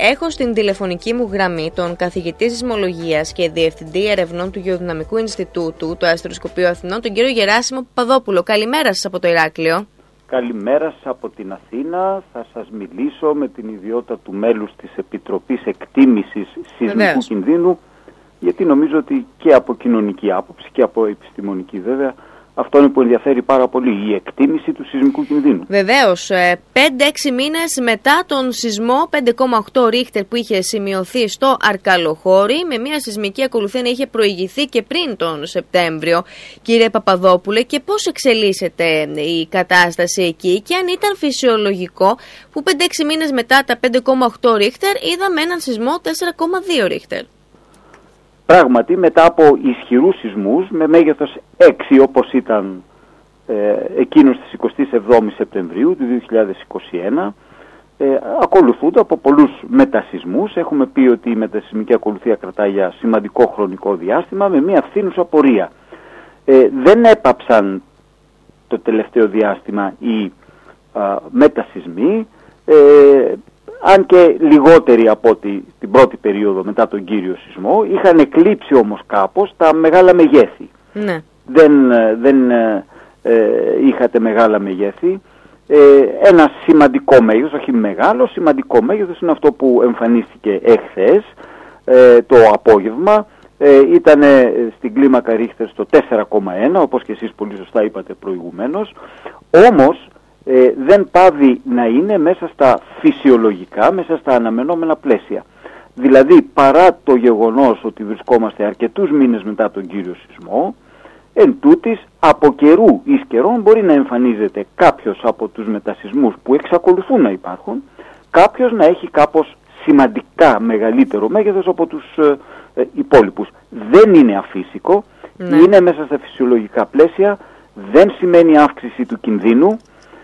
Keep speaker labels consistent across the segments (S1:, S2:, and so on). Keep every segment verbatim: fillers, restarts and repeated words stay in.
S1: Έχω στην τηλεφωνική μου γραμμή τον καθηγητή σεισμολογίας και διευθυντή ερευνών του Γεωδυναμικού Ινστιτούτου, το Αστροσκοπείο Αθηνών, τον κύριο Γεράσιμο Παπαδόπουλο. Καλημέρα σας από το Ηράκλειο.
S2: Καλημέρα σας από την Αθήνα. Θα σας μιλήσω με την ιδιότητα του μέλους της Επιτροπής Εκτίμησης Σεισμικού
S1: Βεβαίως.
S2: Κινδύνου, γιατί νομίζω ότι και από κοινωνική άποψη και από επιστημονική βέβαια, αυτό είναι που ενδιαφέρει πάρα πολύ, η εκτίμηση του σεισμικού κινδύνου.
S1: Βεβαίως, πέντε έξι μήνες μετά τον σεισμό πέντε κόμμα οκτώ ρίχτερ που είχε σημειωθεί στο Αρκαλοχώρι, με μια σεισμική ακολουθία να είχε προηγηθεί και πριν τον Σεπτέμβριο. Κύριε Παπαδόπουλε, και πώς εξελίσσεται η κατάσταση εκεί και αν ήταν φυσιολογικό που πέντε έξι μήνες μετά τα πέντε κόμμα οκτώ ρίχτερ είδαμε έναν σεισμό τέσσερα κόμμα δύο ρίχτερ.
S2: Πράγματι, μετά από ισχυρούς σεισμούς με μέγεθος έξι όπως ήταν ε, εκείνος της εικοστή εβδόμη Σεπτεμβρίου του δύο χιλιάδες είκοσι ένα, ε, ακολουθούνται από πολλούς μετασεισμούς. Έχουμε πει ότι η μετασεισμική ακολουθία κρατάει για σημαντικό χρονικό διάστημα με μια φθήνουσα πορεία. Ε, δεν έπαψαν το τελευταίο διάστημα οι α, μετασεισμοί, ε, αν και λιγότεροι από τη, την πρώτη περίοδο μετά τον κύριο σεισμό, είχαν εκλείψει όμως κάπως τα μεγάλα μεγέθη.
S1: Ναι.
S2: Δεν, δεν ε, είχατε μεγάλα μεγέθη. Ε, ένα σημαντικό μέγεθος, όχι μεγάλο, σημαντικό μέγεθος είναι αυτό που εμφανίστηκε εχθές, ε, το απόγευμα. Ε, ήταν στην κλίμακα Ρίχτερ στο τέσσερα κόμμα ένα, όπως και εσείς πολύ σωστά είπατε προηγουμένως. Όμως, Ε, δεν πάβει να είναι μέσα στα φυσιολογικά, μέσα στα αναμενόμενα πλαίσια. Δηλαδή, παρά το γεγονός ότι βρισκόμαστε αρκετούς μήνες μετά τον κύριο σεισμό, εν τούτης, από καιρού εις καιρών μπορεί να εμφανίζεται κάποιος από τους μετασεισμούς που εξακολουθούν να υπάρχουν, κάποιος να έχει κάπως σημαντικά μεγαλύτερο μέγεθος από τους ε, ε, υπόλοιπους. Δεν είναι αφύσικο, ναι. Είναι μέσα στα φυσιολογικά πλαίσια, δεν σημαίνει αύξηση του κινδύνου.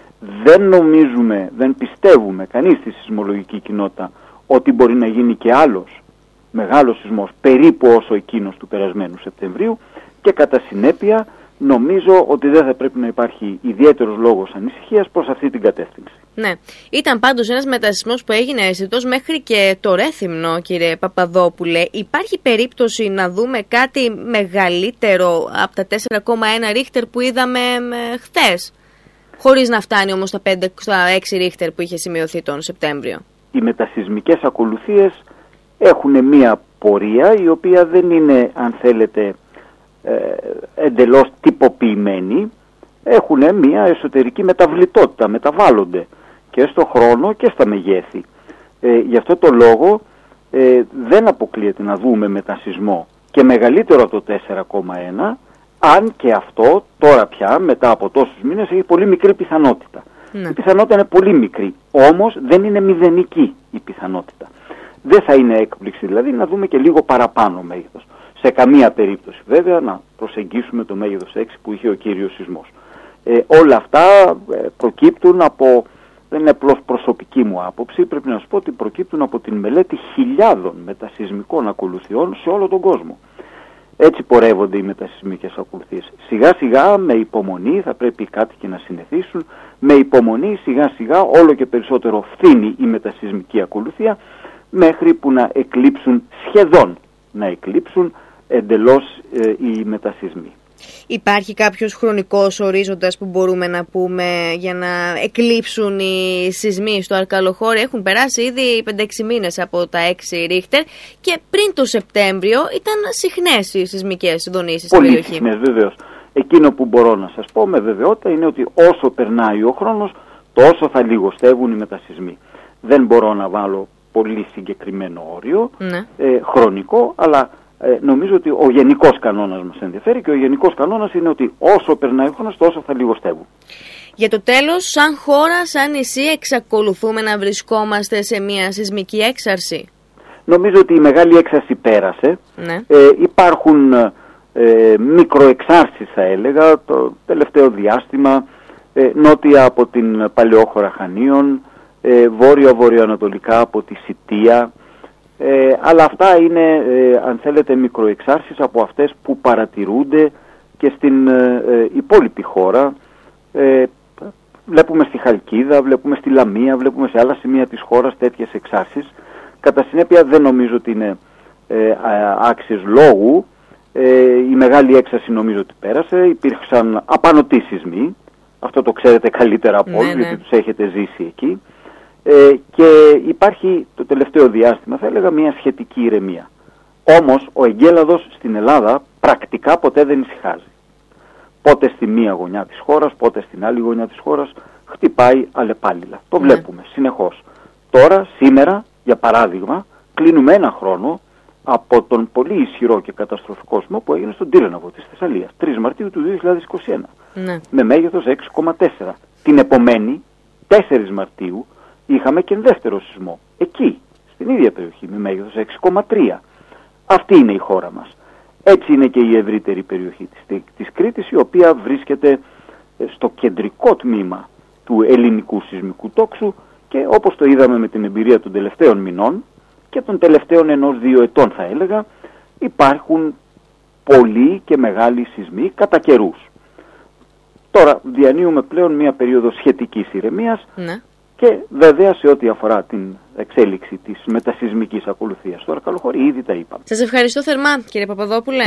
S2: Δεν νομίζουμε, δεν πιστεύουμε κανείς στη σεισμολογική κοινότητα ότι μπορεί να γίνει και άλλος μεγάλος σεισμός περίπου όσο εκείνος του περασμένου Σεπτεμβρίου και κατά συνέπεια νομίζω ότι δεν θα πρέπει να υπάρχει ιδιαίτερος λόγος ανησυχίας προς αυτή την κατεύθυνση.
S1: Ναι, ήταν πάντως ένας μετασεισμός που έγινε αισθητός μέχρι και το Ρέθυμνο, κύριε Παπαδόπουλε. Υπάρχει περίπτωση να δούμε κάτι μεγαλύτερο από τα τέσσερα κόμμα ένα ρίχτερ που είδαμε χθες, χωρίς να φτάνει όμως τα πέντε έξι ρίχτερ που είχε σημειωθεί τον Σεπτέμβριο?
S2: Οι μετασεισμικές ακολουθίες έχουν μία πορεία η οποία δεν είναι, αν θέλετε, ε, εντελώς τυποποιημένη. Έχουν μία εσωτερική μεταβλητότητα, μεταβάλλονται και στο χρόνο και στα μεγέθη. Ε, γι' αυτό το λόγο ε, δεν αποκλείεται να δούμε μετασεισμό και μεγαλύτερο από το τέσσερα κόμμα ένα, αν και αυτό τώρα πια μετά από τόσους μήνες έχει πολύ μικρή πιθανότητα. Ναι. Η πιθανότητα είναι πολύ μικρή, όμως δεν είναι μηδενική η πιθανότητα. Δεν θα είναι έκπληξη δηλαδή να δούμε και λίγο παραπάνω μέγεθος. Σε καμία περίπτωση βέβαια να προσεγγίσουμε το μέγεθος έξι που είχε ο κύριος σεισμός. Ε, όλα αυτά ε, προκύπτουν από, δεν είναι απλώς προσωπική μου άποψη, πρέπει να σας πω ότι προκύπτουν από την μελέτη χιλιάδων μετασεισμικών ακολουθιών σε όλο τον κόσμο. Έτσι πορεύονται οι μετασεισμικές ακολουθίες. Σιγά σιγά με υπομονή, θα πρέπει οι κάτοικοι να συνηθίσουν, με υπομονή σιγά σιγά όλο και περισσότερο φθήνει η μετασεισμική ακολουθία μέχρι που να εκλείψουν, σχεδόν να εκλείψουν εντελώς ε, οι μετασεισμοί.
S1: Υπάρχει κάποιος χρονικός ορίζοντας που μπορούμε να πούμε για να εκλείψουν οι σεισμοί στο Αρκαλοχώρι? Έχουν περάσει ήδη πέντε έξι μήνες από τα έξι ρίχτερ και πριν το Σεπτέμβριο ήταν συχνές οι σεισμικές δονήσεις στην περιοχή.
S2: Πολύ συχνές βεβαίως. Εκείνο που μπορώ να σας πω με βεβαιότητα είναι ότι όσο περνάει ο χρόνος τόσο θα λιγοστεύουν οι μετασεισμοί. Δεν μπορώ να βάλω πολύ συγκεκριμένο όριο, ναι. ε, χρονικό, αλλά Ε, νομίζω ότι ο γενικός κανόνας μας ενδιαφέρει και ο γενικός κανόνας είναι ότι όσο περνάει ο χρόνος τόσο θα λιγοστεύουν.
S1: Για το τέλος, σαν χώρα, σαν νησί, εξακολουθούμε να βρισκόμαστε σε μια σεισμική έξαρση?
S2: Νομίζω ότι η μεγάλη έξαρση πέρασε.
S1: Ναι.
S2: Ε, υπάρχουν ε, μικροεξάρσεις θα έλεγα το τελευταίο διάστημα, ε, νότια από την Παλαιόχώρα Χανίων, ε, βόρειο-βορειοανατολικά από τη Σιτία. Ε, αλλά αυτά είναι, ε, αν θέλετε, μικροεξάρσεις από αυτές που παρατηρούνται και στην ε, ε, υπόλοιπη χώρα. Ε, βλέπουμε στη Χαλκίδα, βλέπουμε στη Λαμία, βλέπουμε σε άλλα σημεία της χώρας τέτοιες εξάρσεις. Κατά συνέπεια δεν νομίζω ότι είναι ε, άξιες λόγου. Ε, η μεγάλη έξαση νομίζω ότι πέρασε. Υπήρξαν απανωτοί σεισμοί. Αυτό το ξέρετε καλύτερα από όλους, ναι, γιατί τους έχετε ζήσει εκεί. Ε, και υπάρχει το τελευταίο διάστημα, θα έλεγα, μια σχετική ηρεμία. Όμως ο εγκέλαδος στην Ελλάδα πρακτικά ποτέ δεν ησυχάζει. Πότε στη μία γωνιά της χώρας, πότε στην άλλη γωνιά της χώρας χτυπάει αλλεπάλληλα. Το βλέπουμε, ναι, συνεχώς. Τώρα, σήμερα, για παράδειγμα, κλείνουμε ένα χρόνο από τον πολύ ισχυρό και καταστροφικό σεισμό που έγινε στον Τύρναβο της Θεσσαλίας, τρεις Μαρτίου του δύο χιλιάδες είκοσι ένα, ναι, με μέγεθος έξι κόμμα τέσσερα. Την επομένη, τέσσερις Μαρτίου, είχαμε και δεύτερο σεισμό, εκεί, στην ίδια περιοχή, με μέγεθος έξι κόμμα τρία. Αυτή είναι η χώρα μας. Έτσι είναι και η ευρύτερη περιοχή της, της Κρήτης, η οποία βρίσκεται στο κεντρικό τμήμα του ελληνικού σεισμικού τόξου και όπως το είδαμε με την εμπειρία των τελευταίων μηνών και των τελευταίων ενός δύο ετών, θα έλεγα, υπάρχουν πολλοί και μεγάλοι σεισμοί κατά καιρούς. Τώρα διανύουμε πλέον μια περίοδο σχετικής ηρεμίας, ναι, και βέβαια σε ό,τι αφορά την εξέλιξη της μετασεισμικής ακολουθίας στο Αρκαλοχώρι ήδη τα είπαμε.
S1: Σας ευχαριστώ θερμά, κύριε Παπαδόπουλε.